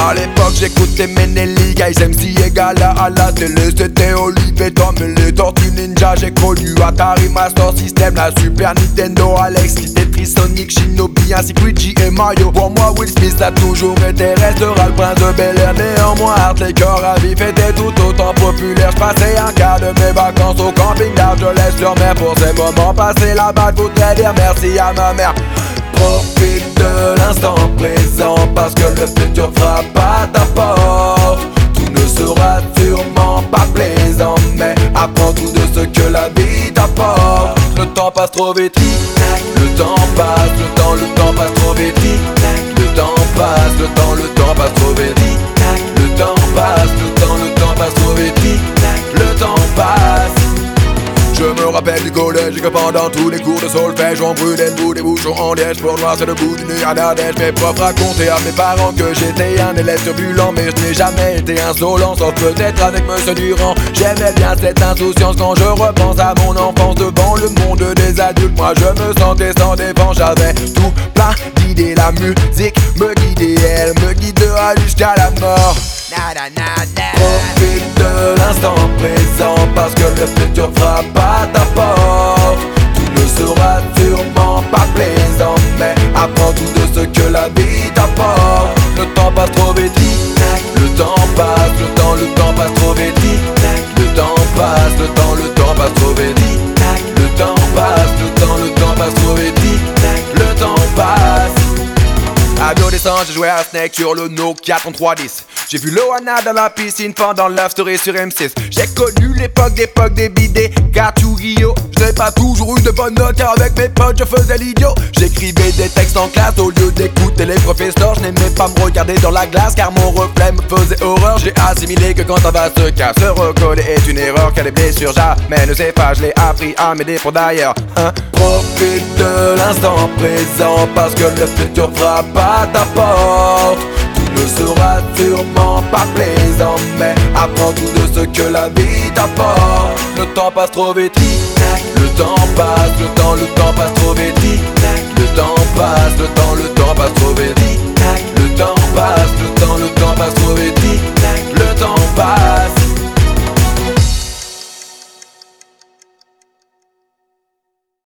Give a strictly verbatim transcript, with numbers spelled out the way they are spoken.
À l'époque j'écoutais Menelli, Guys M C égale à la télé. C'était Olivier Tom et les Tortues Ninja. J'ai connu Atari Master System, la Super Nintendo, Alex, Tetris, Sonic, Shinobi ainsi que Luigi et Mario. Pour moi Will Smith a toujours été, restera le prince de Bel-Air. Néanmoins Art, les cœurs à vif étaient tout autant populaires. J'passais un quart de mes vacances au camping d'Argelès sur mer. Pour ces moments passés là-bas, je voudrais dire merci à ma mère. Profite de l'instant présent parce que le futur frappe à ta porte. Tout ne sera sûrement pas plaisant, mais apprends tout de ce que la vie t'apporte. Le temps passe trop vite, le temps passe, le temps, le temps passe trop vite. Le temps passe, le temps, le temps passe trop vite. Le temps passe, le temps, le temps passe trop vite. Le temps passe. Je me rappelle du collège que pendant tous les cours de solfège on brûlait le bout des bouchons en liège pour noircir le bout du nez à la neige. Mes profs racontaient à mes parents que j'étais un élève turbulent, mais je n'ai jamais été insolent, sauf peut-être avec Monsieur Durand. J'aimais bien cette insouciance quand je repense à mon enfance devant le monde des adultes. Moi je me sentais sans défense, j'avais tout plein d'idées. La musique me guidait, elle me guidera jusqu'à la mort. Profite de l'instant présent parce que le futur frappe à ta porte. Tout ne sera sûrement pas plaisant, mais apprends tout de ce que la vie t'apporte. Le temps passe trop vite, le temps passe, le temps, le temps passe trop vite. Le temps passe, le temps, le temps passe trop vite. Le temps passe, le temps, le temps passe trop vite. Le temps passe. Adolescent, j'ai joué à Snake sur le Nokia trente-trois dix. J'ai vu Loana dans la piscine pendant Love Story sur M six. J'ai connu l'époque d'époque des bidets, Gatou Rio. Je n'ai pas toujours eu de bonnes notes car avec mes potes je faisais l'idiot. J'écrivais des textes en classe au lieu d'écouter les professeurs. Je n'aimais pas me regarder dans la glace car mon reflet me faisait horreur. J'ai assimilé que quand ça va se casser, se recoller est une erreur, car les blessures jamais ne s'effacent. Je l'ai appris à m'aider pour d'ailleurs, hein. Profite de l'instant présent parce que le futur frappe à ta porte. Tout ne sera sûrement pas plaisant, mais apprends tout de ce que la vie t'apporte. Le temps passe trop vite, le temps passe, le temps, le temps passe trop vite.